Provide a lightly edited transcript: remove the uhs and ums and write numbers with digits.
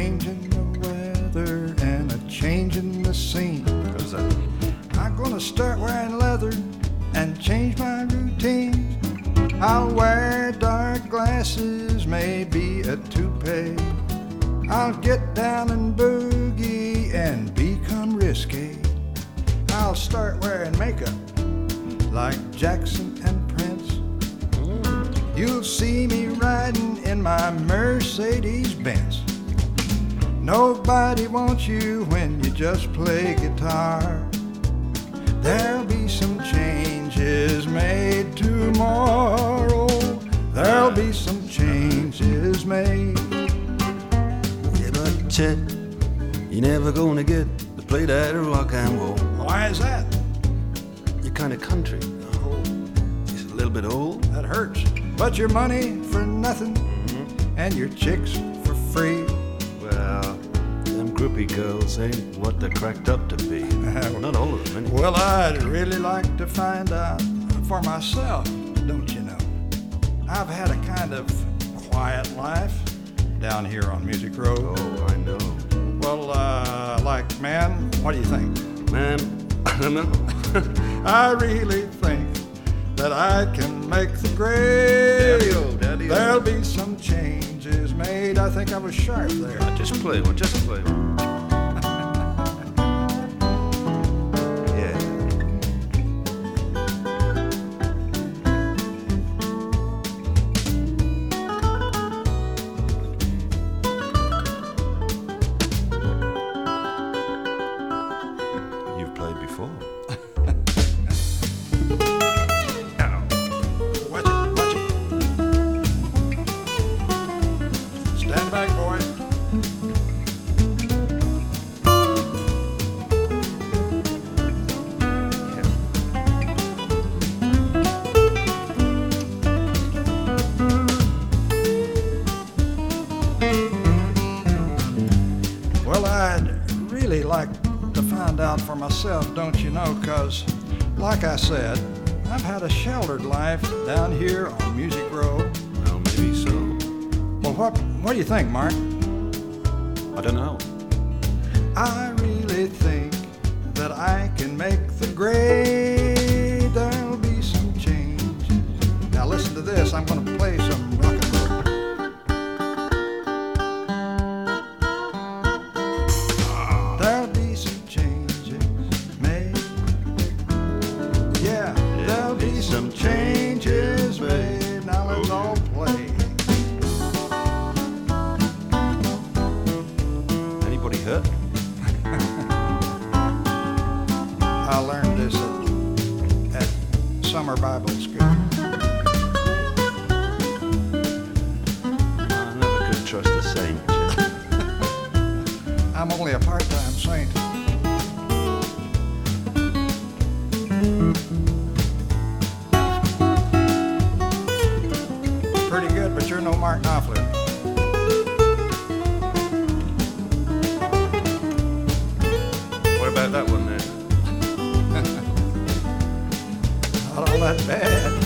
change in the weather and a change in the scene. 'Cause I'm gonna start wearing leather and change my routine. I'll wear dark glasses, maybe a toupee. I'll get down and boogie and become risque. I'll start wearing makeup like Jackson and Prince. You'll see me riding in my Mercedes-Benz. Nobody wants you when you just play guitar. There'll be some changes made tomorrow. There'll be some changes made. Yeah, but Chet, you're never gonna get to play that rock and roll. Why is that? You're kind of country. Oh, just a little bit old. That hurts. But your money for nothing, and your chicks for free. Well, them groupie girls ain't what they're cracked up to be. Not all of them, anyway. Well, I'd really like to find out for myself, don't you know? I've had a kind of quiet life down here on Music Road. Oh, I know. Well, man, what do you think? Man, I don't know. I really think that I can make the grade. Daddy-o. There'll be some changes made. I think I was sharp there. Just play one, just play one. Yeah. You've played before. Watch it. Stand back, boy. Well, I'd really like to find out for myself, don't you know? 'Cause, like I said, I've had a sheltered life down here on Music Road. Well, maybe so. Well, what do you think, Mark? I don't know. I really think that I can make the grade. There'll be some changes. Now listen to this. I'm going to play some rock and roll. There'll be some changes made. Yeah, there'll be some changes made. Now let's all play. Anybody hurt? I learned this at summer Bible school. I never could trust a saint. I'm only a part-time saint. Pretty good, but you're no Mark Knopfler. What about that one there? Not all that bad.